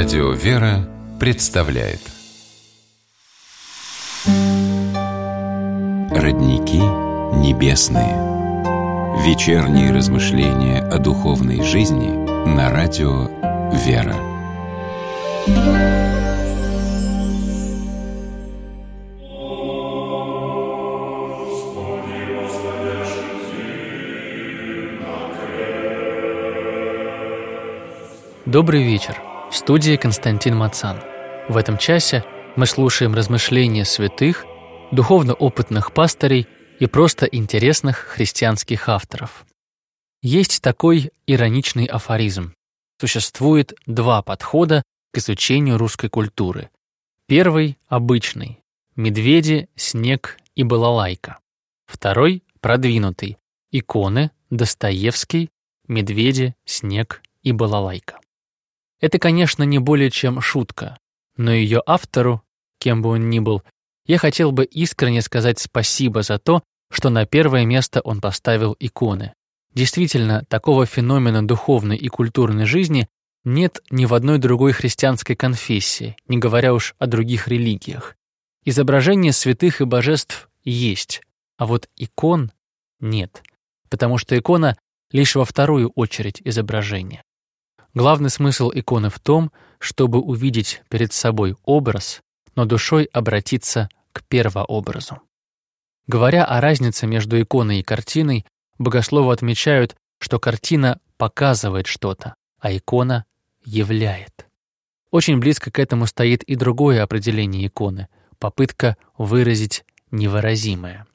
Радио «Вера» представляет Родники небесные. Вечерние размышления о духовной жизни на радио «Вера». Добрый вечер. В студии Константин Мацан. В этом часе мы слушаем размышления святых, духовно опытных пастырей и просто интересных христианских авторов. Есть такой ироничный афоризм. Существует два подхода к изучению русской культуры. Первый – обычный – медведи, снег и балалайка. Второй – продвинутый – иконы, Достоевский, медведи, снег и балалайка. Это, конечно, не более чем шутка, но ее автору, кем бы он ни был, я хотел бы искренне сказать спасибо за то, что на первое место он поставил иконы. Действительно, такого феномена духовной и культурной жизни нет ни в одной другой христианской конфессии, не говоря уж о других религиях. Изображения святых и божеств есть, а вот икон нет, потому что икона лишь во вторую очередь изображение. Главный смысл иконы в том, чтобы увидеть перед собой образ, но душой обратиться к первообразу. Говоря о разнице между иконой и картиной, богословы отмечают, что картина показывает что-то, а икона являет. Очень близко к этому стоит и другое определение иконы – попытка выразить невыразимое.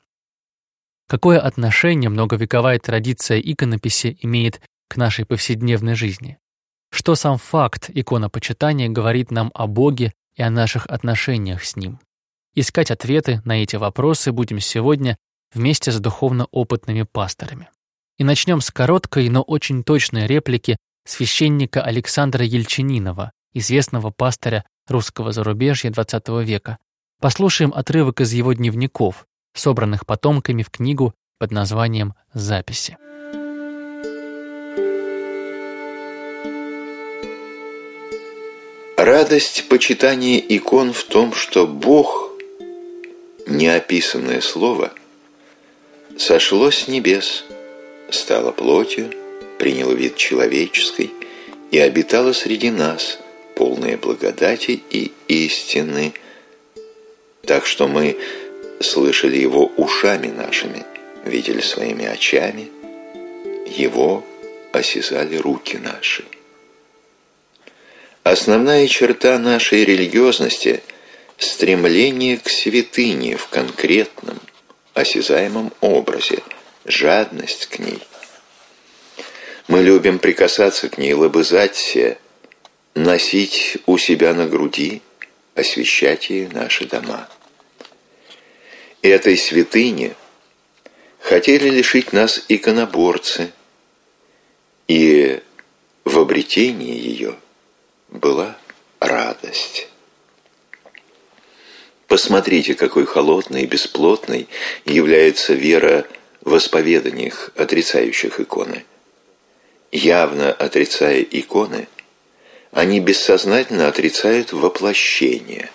Какое отношение многовековая традиция иконописи имеет к нашей повседневной жизни? Что сам факт иконопочитания говорит нам о Боге и о наших отношениях с Ним? Искать ответы на эти вопросы будем сегодня вместе с духовно опытными пасторами. И начнем с короткой, но очень точной реплики священника Александра Ельчининова, известного пастыря русского зарубежья XX века. Послушаем отрывок из его дневников, собранных потомками в книгу под названием «Записи». Радость почитания икон в том, что Бог, неописанное слово, сошло с небес, стало плотью, приняло вид человеческий и обитало среди нас, полное благодати и истины, так что мы слышали Его ушами нашими, видели своими очами, Его осязали руки наши. Основная черта нашей религиозности – стремление к святыне в конкретном, осязаемом образе, жадность к ней. Мы любим прикасаться к ней, лобызать се, носить у себя на груди, освящать ею наши дома. И этой святыни хотели лишить нас иконоборцы, и в обретении ее была радость. Посмотрите, какой холодной и бесплотной является вера в исповеданиях, отрицающих иконы. Явно отрицая иконы, они бессознательно отрицают воплощение.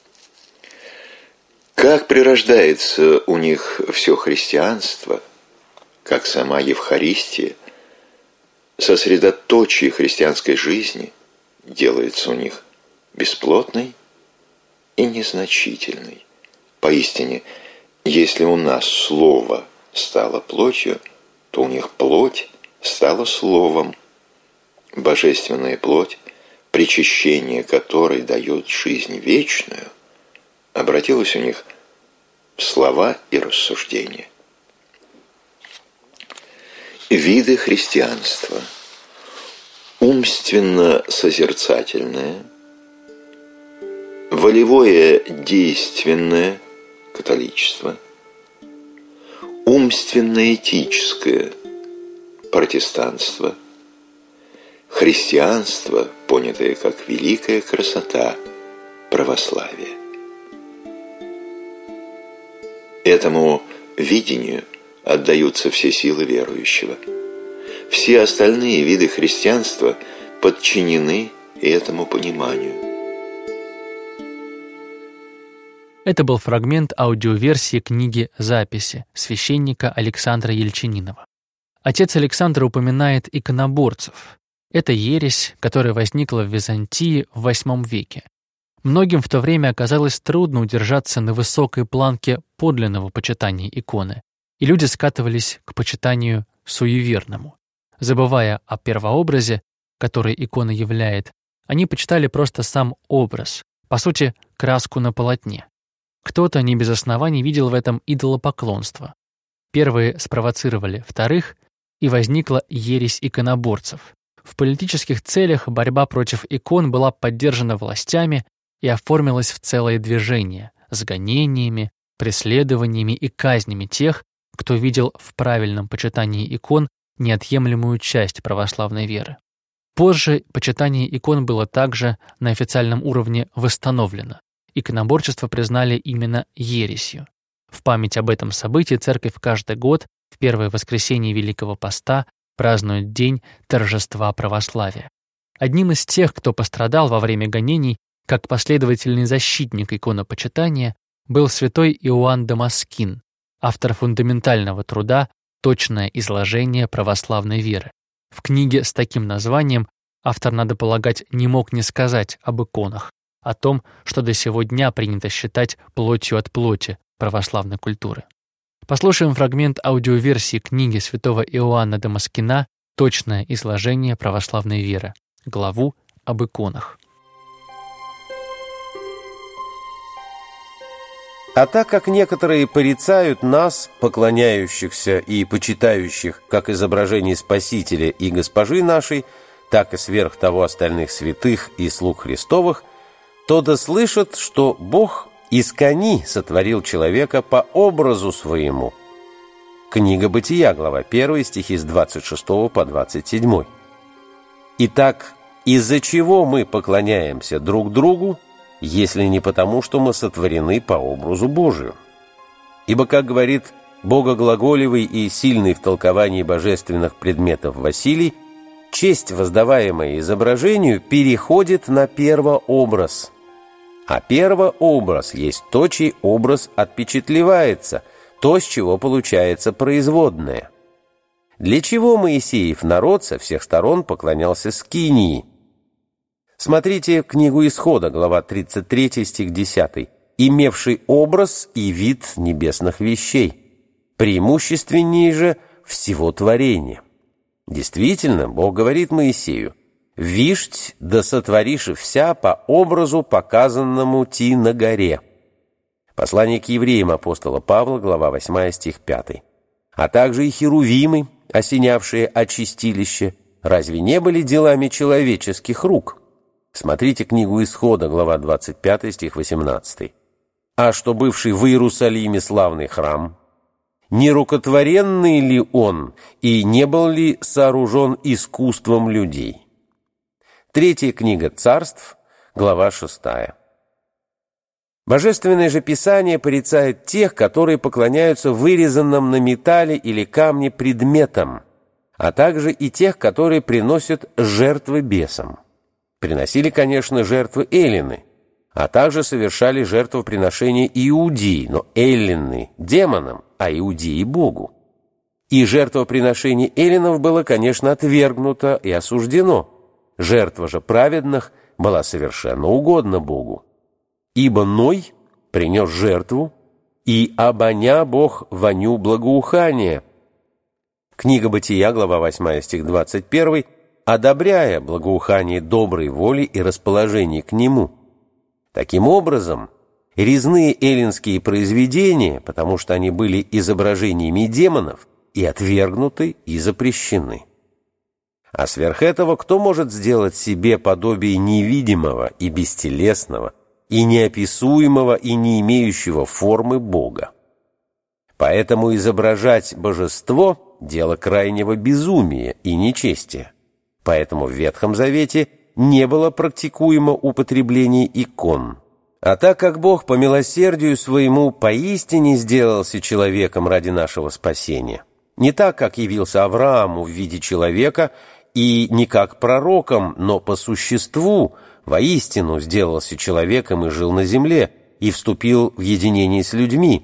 Как прирождается у них все христианство, как сама Евхаристия, сосредоточие христианской жизни делается у них бесплотной и незначительной. Поистине, если у нас слово стало плотью, то у них плоть стала словом. Божественная плоть, причащение которой дает жизнь вечную, обратилась у них в слова и рассуждения. Виды христианства. Умственно-созерцательное, волевое-действенное католичество, умственно-этическое протестанство, христианство, понятое как великая красота, православие. Этому видению отдаются все силы верующего. Все остальные виды христианства подчинены и этому пониманию. Это был фрагмент аудиоверсии книги «Записи» священника Александра Ельчининова. Отец Александр упоминает иконоборцев. Это ересь, которая возникла в Византии в VIII веке. Многим в то время оказалось трудно удержаться на высокой планке подлинного почитания иконы, и люди скатывались к почитанию суеверному. Забывая о первообразе, который икона являет, они почитали просто сам образ, по сути, краску на полотне. Кто-то не без оснований видел в этом идолопоклонство. Первые спровоцировали вторых, и возникла ересь иконоборцев. В политических целях борьба против икон была поддержана властями и оформилась в целое движение с гонениями, преследованиями и казнями тех, кто видел в правильном почитании икон неотъемлемую часть православной веры. Позже почитание икон было также на официальном уровне восстановлено. Иконоборчество признали именно ересью. В память об этом событии церковь каждый год в первое воскресенье Великого Поста празднует день торжества православия. Одним из тех, кто пострадал во время гонений, как последовательный защитник иконопочитания, был святой Иоанн Дамаскин, автор фундаментального труда «Точное изложение православной веры». В книге с таким названием автор, надо полагать, не мог не сказать об иконах, о том, что до сего дня принято считать плотью от плоти православной культуры. Послушаем фрагмент аудиоверсии книги святого Иоанна Дамаскина «Точное изложение православной веры», главу об иконах. А так как некоторые порицают нас, поклоняющихся и почитающих как изображение Спасителя и Госпожи нашей, так и сверх того остальных святых и слуг Христовых, то да слышат, что Бог искони сотворил человека по образу своему. Книга Бытия, глава 1, стихи с 26 по 27. Итак, из-за чего мы поклоняемся друг другу, если не потому, что мы сотворены по образу Божию? Ибо, как говорит богоглаголевый и сильный в толковании божественных предметов Василий, честь, воздаваемая изображению, переходит на первообраз. А первообраз есть то, чей образ отпечатлевается, то, с чего получается производное. Для чего Моисеев народ со всех сторон поклонялся скинии? Смотрите книгу Исхода, глава 33, стих 10, имевший образ и вид небесных вещей, преимущественнее же всего творения. Действительно, Бог говорит Моисею: «Вишть да сотворишь вся по образу, показанному ти на горе». Послание к евреям апостола Павла, глава 8, стих 5. А также и херувимы, осенявшие очистилище, разве не были делами человеческих рук? Смотрите книгу Исхода, глава 25, стих 18. А что бывший в Иерусалиме славный храм, не рукотворенный ли он и не был ли сооружен искусством людей? Третья книга Царств, глава 6. Божественное же Писание порицает тех, которые поклоняются вырезанным на металле или камне предметам, а также и тех, которые приносят жертвы бесам. Приносили, конечно, жертвы эллины, а также совершали жертвоприношения иудеи, но эллины – демонам, а иудеи – Богу. И жертвоприношение эллинов было, конечно, отвергнуто и осуждено. Жертва же праведных была совершенно угодна Богу. Ибо Ной принес жертву, и обоня Бог воню благоухания. Книга Бытия, глава 8, стих 21, одобряя благоухание доброй воли и расположение к нему. Таким образом, резные эллинские произведения, потому что они были изображениями демонов, и отвергнуты, и запрещены. А сверх этого, кто может сделать себе подобие невидимого и бестелесного, и неописуемого, и не имеющего формы Бога? Поэтому изображать божество – дело крайнего безумия и нечестия. Поэтому в Ветхом Завете не было практикуемо употребление икон. А так как Бог по милосердию своему поистине сделался человеком ради нашего спасения, не так, как явился Аврааму в виде человека и не как пророком, но по существу, воистину сделался человеком и жил на земле, и вступил в единение с людьми.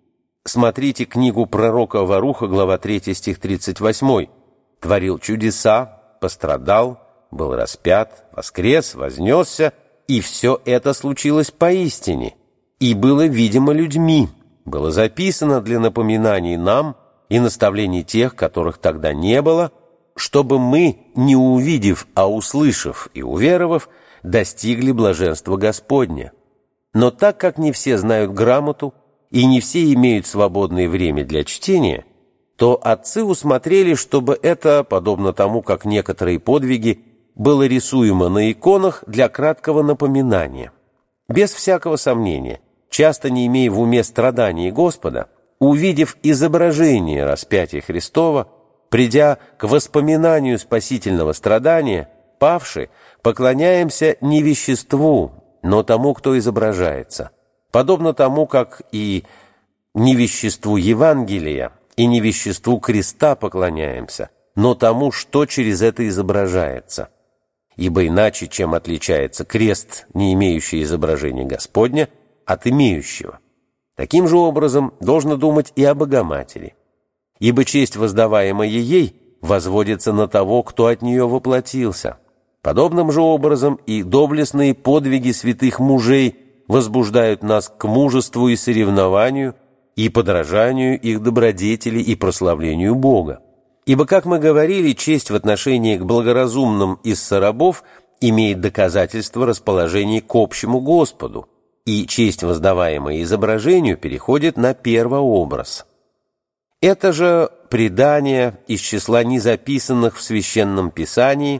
Смотрите книгу пророка Варуха, глава 3, стих 38. «Творил чудеса, пострадал, был распят, воскрес, вознесся, и все это случилось поистине, и было видимо людьми, было записано для напоминаний нам и наставлений тех, которых тогда не было, чтобы мы, не увидев, а услышав и уверовав, достигли блаженства Господня. Но так как не все знают грамоту, и не все имеют свободное время для чтения, то отцы усмотрели, чтобы это, подобно тому, как некоторые подвиги, было рисуемо на иконах для краткого напоминания. Без всякого сомнения, часто не имея в уме страданий Господа, увидев изображение распятия Христова, придя к воспоминанию спасительного страдания, павши, поклоняемся не веществу, но тому, кто изображается, подобно тому, как и не веществу Евангелия и не веществу креста поклоняемся, но тому, что через это изображается. Ибо иначе, чем отличается крест, не имеющий изображения Господня, от имеющего. Таким же образом должно думать и о Богоматери. Ибо честь, воздаваемая ей, возводится на того, кто от нее воплотился. Подобным же образом и доблестные подвиги святых мужей возбуждают нас к мужеству и соревнованию, и подражанию их добродетели и прославлению Бога. Ибо, как мы говорили, честь в отношении к благоразумным из сорабов имеет доказательство расположения к общему Господу, и честь, воздаваемая изображению, переходит на первообраз. Это же предание из числа незаписанных в Священном Писании,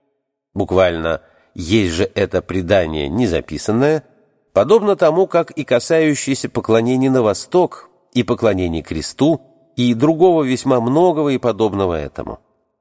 буквально «есть же это предание незаписанное», подобно тому, как и касающееся поклонения на восток, и поклонения кресту, и другого весьма многого и подобного этому.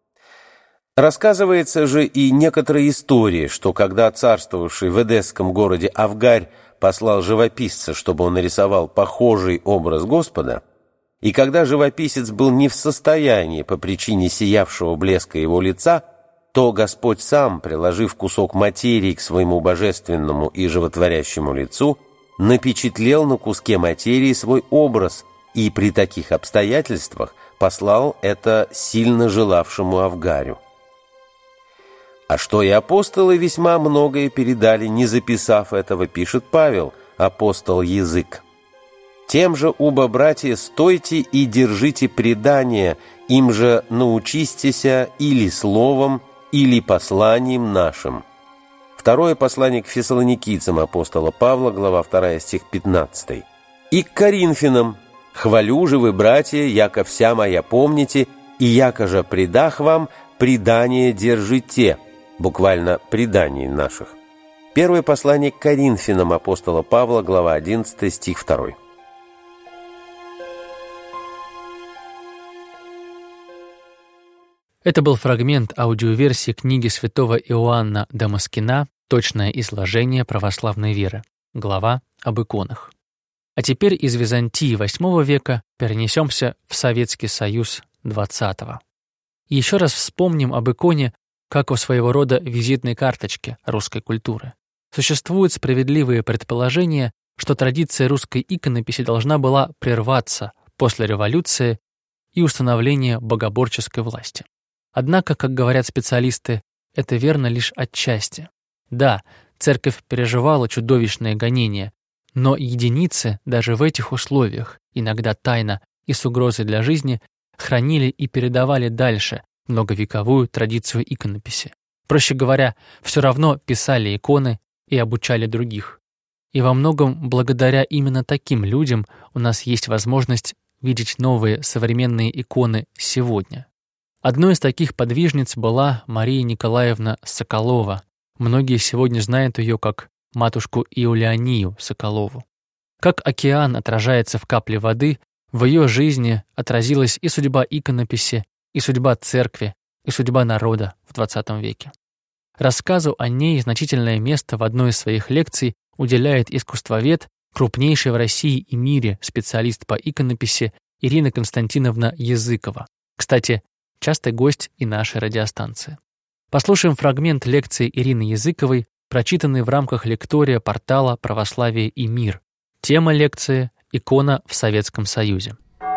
Рассказывается же и некоторая история, что когда царствовавший в эдесском городе Авгарь послал живописца, чтобы он нарисовал похожий образ Господа, и когда живописец был не в состоянии по причине сиявшего блеска его лица, то Господь сам, приложив кусок материи к своему божественному и животворящему лицу, напечатлел на куске материи свой образ и при таких обстоятельствах послал это сильно желавшему Авгарю. А что и апостолы весьма многое передали, не записав этого, пишет Павел, апостол Язык. «Тем же, убо, братья, стойте и держите предание, им же научистеся или словом, или посланием нашим». Второе послание к фессалоникийцам апостола Павла, глава 2, стих 15. «И к Коринфянам: хвалю же вы, братья, яко вся моя помните, и яко же предах вам, предание держите». Буквально «преданий наших». Первое послание к Коринфянам апостола Павла, глава 11, стих 2. Это был фрагмент аудиоверсии книги святого Иоанна Дамаскина «Точное изложение православной веры», глава об иконах. А теперь из Византии VIII века перенесемся в Советский Союз XX. И еще раз вспомним об иконе как о своего рода визитной карточке русской культуры. Существуют справедливые предположения, что традиция русской иконописи должна была прерваться после революции и установления богоборческой власти. Однако, как говорят специалисты, это верно лишь отчасти. Да, церковь переживала чудовищные гонения, но единицы даже в этих условиях, иногда тайно и с угрозой для жизни, хранили и передавали дальше многовековую традицию иконописи. Проще говоря, все равно писали иконы и обучали других. И во многом благодаря именно таким людям у нас есть возможность видеть новые современные иконы сегодня. Одной из таких подвижниц была Мария Николаевна Соколова. Многие сегодня знают ее как матушку Иулианию Соколову. Как океан отражается в капле воды, в ее жизни отразилась и судьба иконописи, и судьба церкви, и судьба народа в XX веке. Рассказу о ней значительное место в одной из своих лекций уделяет искусствовед, крупнейший в России и мире специалист по иконописи Ирина Константиновна Языкова. Кстати, частый гость и нашей радиостанции. Послушаем фрагмент лекции Ирины Языковой, прочитанный в рамках лектория портала «Православие и мир». Тема лекции «Икона в Советском Союзе».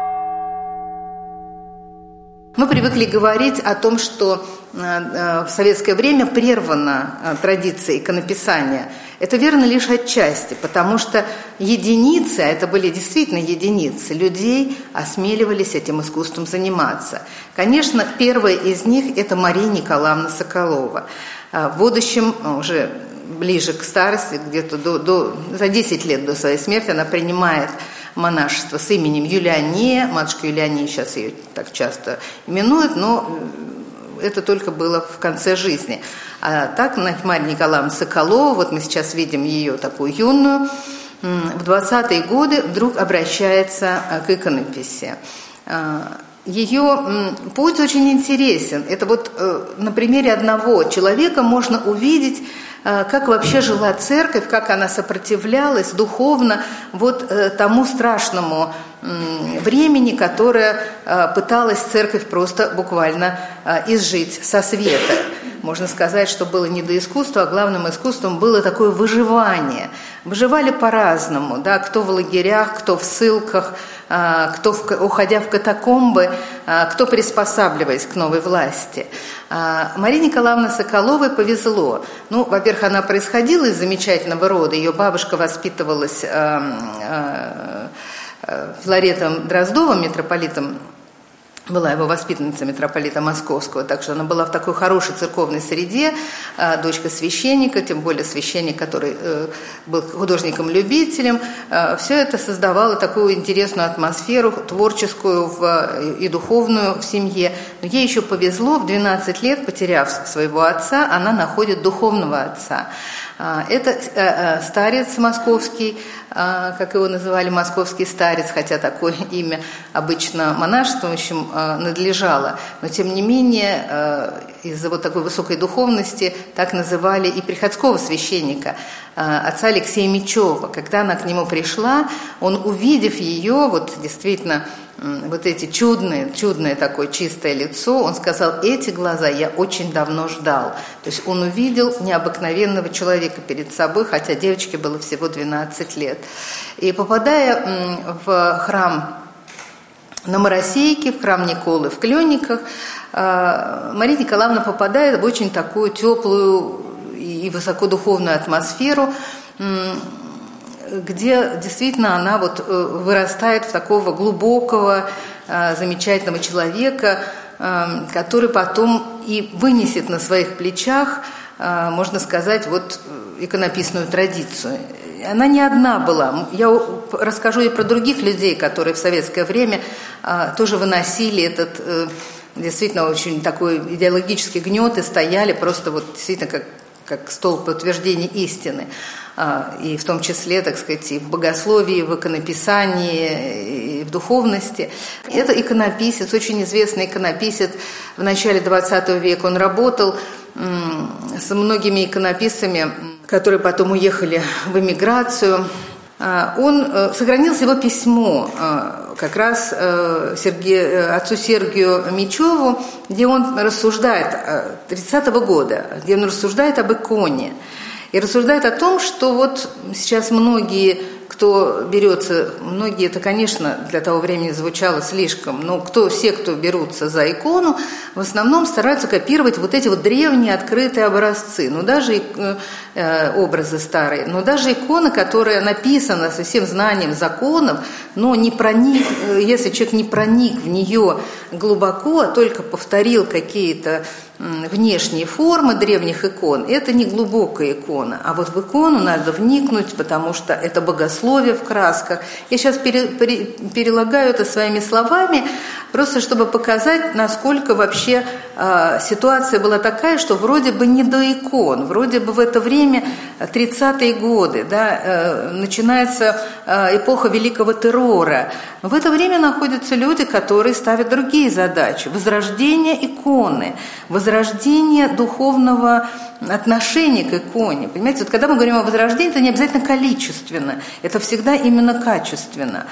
Мы привыкли говорить о том, что в советское время прервана традиция иконописания. Это верно лишь отчасти, потому что единицы, а это были действительно единицы, людей осмеливались этим искусством заниматься. Конечно, первая из них – это Мария Николаевна Соколова. В будущем, уже ближе к старости, где-то за 10 лет до своей смерти, она принимает монашество с именем Юлианея. Матушка Юлианея, сейчас ее так часто именуют, но это только было в конце жизни. А так, Марья Николаевна Соколова, вот мы сейчас видим ее такую юную, в 20-е годы вдруг обращается к иконописи. Ее путь очень интересен. Это вот на примере одного человека можно увидеть, как вообще жила церковь, как она сопротивлялась духовно вот тому страшному времени, которое пыталась церковь просто буквально изжить со света. Можно сказать, что было не до искусства, а главным искусством было такое выживание. Выживали по-разному, да, кто в лагерях, кто в ссылках, кто уходя в катакомбы, кто приспосабливаясь к новой власти. Марии Николаевне Соколовой повезло. Ну, во-первых, она происходила из замечательного рода. Ее бабушка воспитывалась Филаретом Дроздовым, митрополитом, была его воспитанница митрополита Московского, так что она была в такой хорошей церковной среде, дочка священника, тем более священник, который был художником-любителем. Все это создавало такую интересную атмосферу, творческую и духовную в семье. Но ей еще повезло, в 12 лет, потеряв своего отца, она находит духовного отца. Это старец московский, как его называли, московский старец, хотя такое имя обычно монашествующим надлежало. Но, тем не менее, из-за вот такой высокой духовности так называли и приходского священника, отца Алексея Мечева. Когда она к нему пришла, он, увидев ее, вот действительно, вот эти чудное такое чистое лицо, он сказал: эти глаза я очень давно ждал. То есть он увидел необыкновенного человека перед собой, хотя девочке было всего 12 лет. И попадая в храм на Моросейке, в храм Николы в Кленниках, Мария Николаевна попадает в очень такую теплую и высокодуховную атмосферу, где действительно она вот вырастает в такого глубокого, замечательного человека, который потом и вынесет на своих плечах, можно сказать, вот иконописную традицию. Она не одна была. Я расскажу и про других людей, которые в советское время тоже выносили этот действительно очень такой идеологический гнет и стояли просто вот действительно как столб подтверждения истины. И в том числе, так сказать, и в богословии, в иконописании, и в духовности. Это иконописец, очень известный иконописец. В начале XX века он работал с многими иконописцами, которые потом уехали в эмиграцию. Сохранилось его письмо как раз отцу Сергию Мечеву, где он рассуждает, 30-го года, где он рассуждает об иконе. И рассуждает о том, что вот сейчас многие, кто берется, многие, это, конечно, для того времени звучало слишком, но все, кто берутся за икону, в основном стараются копировать вот эти вот древние открытые образцы, даже образы старые, но даже икона, которая написана со всем знанием законов, но если человек не проник в нее глубоко, а только повторил какие-то внешние формы древних икон, это не глубокая икона, а вот в икону надо вникнуть, потому что это богословие в красках. Я сейчас перелагаю это своими словами, просто чтобы показать, насколько вообще ситуация была такая, что вроде бы не до икон, вроде бы в это время 30-е годы, начинается эпоха Великого террора. Но в это время находятся люди, которые ставят другие задачи: возрождение иконы, возрождение духовного отношения к иконе. Понимаете, вот когда мы говорим о возрождении, это не обязательно количественно, это всегда именно качественно.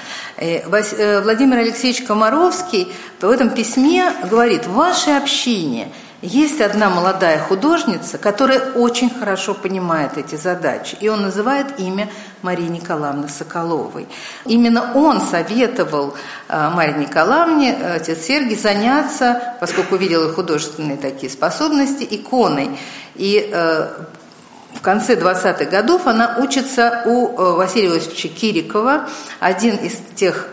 Владимир Алексеевич Комаровский в этом письме говорит: в вашей общине есть одна молодая художница, которая очень хорошо понимает эти задачи, и он называет имя Марии Николаевны Соколовой. Именно он советовал Марии Николаевне, отец Сергий, заняться, поскольку видел их художественные такие способности, иконой. И в конце 20-х годов она учится у Василия Иосифовича Кирикова, один из тех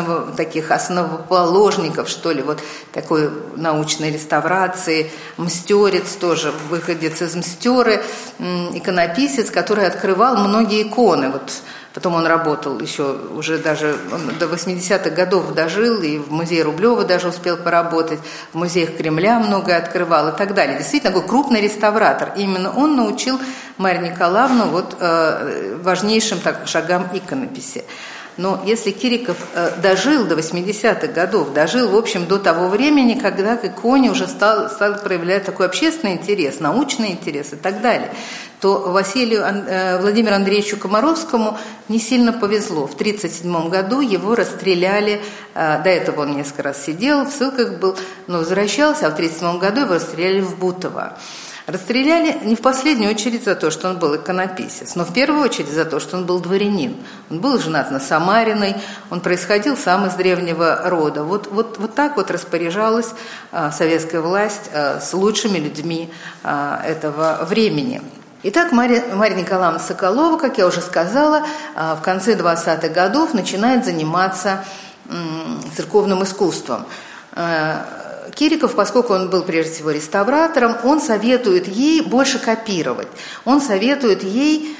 основоположников, что ли, вот такой научной реставрации, мстерец тоже, выходец из мстеры, иконописец, который открывал многие иконы. Вот потом он работал еще уже даже до 80-х годов дожил, и в музее Рублева даже успел поработать, в музеях Кремля многое открывал и так далее. Действительно, такой крупный реставратор. И именно он научил Марию Николаевну вот важнейшим шагам иконописи. Но если Кириков дожил до 80-х годов, дожил, в общем, до того времени, когда к иконе уже стал проявлять такой общественный интерес, научный интерес и так далее, то Владимиру Андреевичу Комаровскому не сильно повезло. В 1937 году его расстреляли, до этого он несколько раз сидел, в ссылках был, но возвращался, а в 1937 году его расстреляли в Бутово. Расстреляли не в последнюю очередь за то, что он был иконописец, но в первую очередь за то, что он был дворянин. Он был женат на Самариной, он происходил сам из древнего рода. Вот так вот распоряжалась советская власть с лучшими людьми этого времени. Итак, Мария Николаевна Соколова, как я уже сказала, в конце 20-х годов начинает заниматься церковным искусством. Кириков, поскольку он был прежде всего реставратором, он советует ей больше копировать. Он советует ей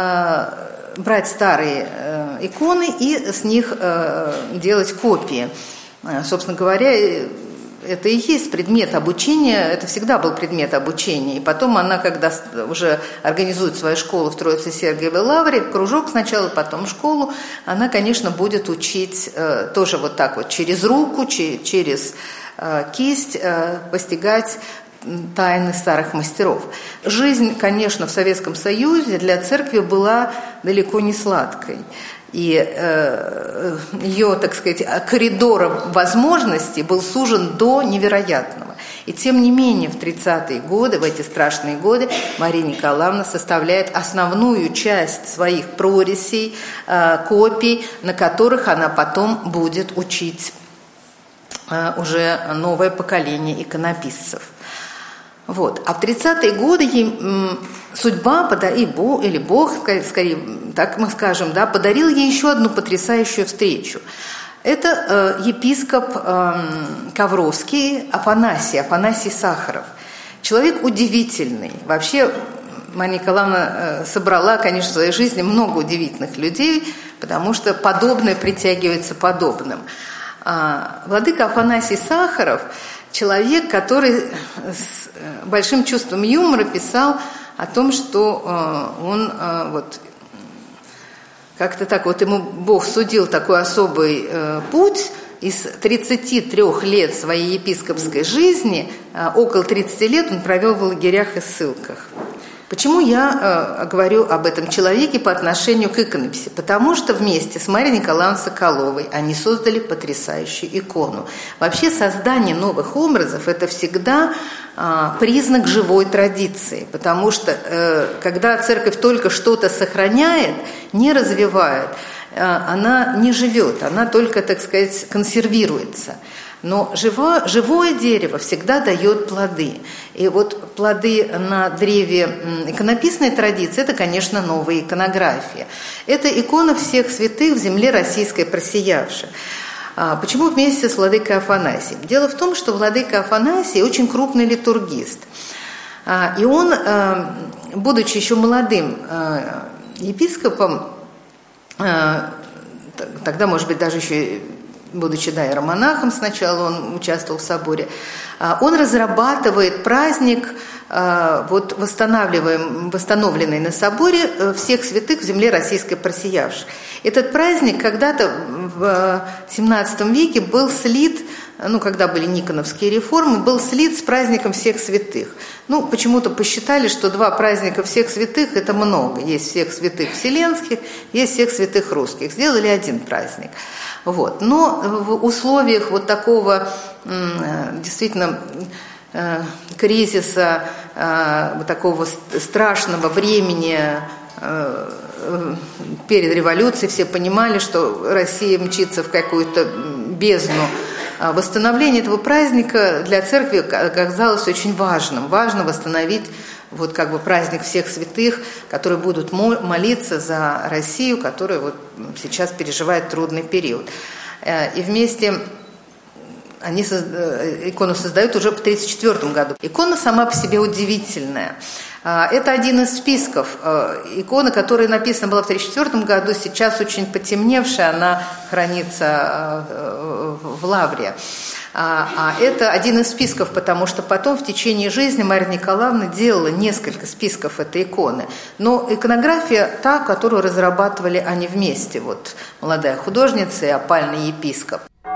брать старые иконы и с них делать копии. Собственно говоря, это и есть предмет обучения, это всегда был предмет обучения. И потом она, когда уже организует свою школу в Троице-Сергиевой лавре, кружок сначала, потом школу, она, конечно, будет учить тоже вот так вот через руку, через кисть, постигать тайны старых мастеров. Жизнь, конечно, в Советском Союзе для церкви была далеко не сладкой. И ее, так сказать, коридор возможностей был сужен до невероятного. И тем не менее в 30-е годы, в эти страшные годы, Мария Николаевна составляет основную часть своих прорисей, копий, на которых она потом будет учить уже новое поколение иконописцев. Вот. А в 30-е годы ей судьба, или Бог, скорее, так мы скажем, да, подарил ей еще одну потрясающую встречу. Это епископ Ковровский Афанасий Сахаров. Человек удивительный. Вообще Мария Николаевна собрала, конечно, в своей жизни много удивительных людей, потому что подобное притягивается подобным. Владыка Афанасий Сахаров – человек, который с большим чувством юмора писал о том, что он вот как-то так вот ему Бог судил такой особый путь. Из 33 лет своей епископской жизни около 30 лет он провел в лагерях и ссылках. Почему я говорю об этом человеке по отношению к иконописи? Потому что вместе с Марией Николаевной Соколовой они создали потрясающую икону. Вообще создание новых образов – это всегда признак живой традиции, потому что когда церковь только что-то сохраняет, не развивает, она не живет, она только, так сказать, консервируется. Но живое дерево всегда дает плоды. И вот плоды на древе иконописной традиции – это, конечно, новая иконография. Это икона всех святых в земле российской просиявших. Почему вместе с владыкой Афанасием? Дело в том, что владыка Афанасий очень крупный литургист. И он, будучи еще молодым епископом, тогда, может быть, даже еще будучи иеромонахом сначала, он участвовал в соборе, он разрабатывает праздник, вот восстановленный на соборе всех святых в земле российской просиявших. Этот праздник когда-то в XVII веке был слит, когда были Никоновские реформы, был слит с праздником всех святых. Почему-то посчитали, что два праздника всех святых – это много. Есть всех святых вселенских, есть всех святых русских. Сделали один праздник. Вот. Но в условиях вот такого действительно кризиса, такого страшного времени перед революцией. Все понимали, что Россия мчится в какую-то бездну. Восстановление этого праздника для церкви оказалось очень важным. Важно восстановить праздник всех святых, которые будут молиться за Россию, которая сейчас переживает трудный период. И вместе они икону создают уже в 1934 году. Икона сама по себе удивительная. Это один из списков. Икона, которая написана была в 1934 году, сейчас очень потемневшая, она хранится в Лавре. Это один из списков, потому что потом в течение жизни Марья Николаевна делала несколько списков этой иконы. Но иконография та, которую разрабатывали они вместе. Молодая художница и опальный епископ.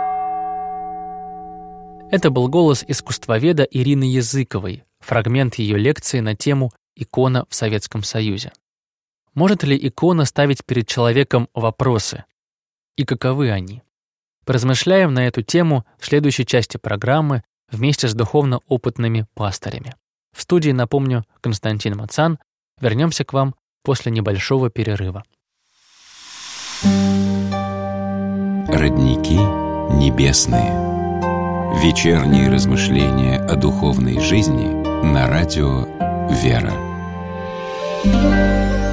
Это был голос искусствоведа Ирины Языковой, фрагмент ее лекции на тему «Икона в Советском Союзе». Может ли икона ставить перед человеком вопросы? И каковы они? Поразмышляем на эту тему в следующей части программы вместе с духовно опытными пастырями. В студии, напомню, Константин Мацан. Вернемся к вам после небольшого перерыва. Родники небесные. Вечерние размышления о духовной жизни на радио «Вера».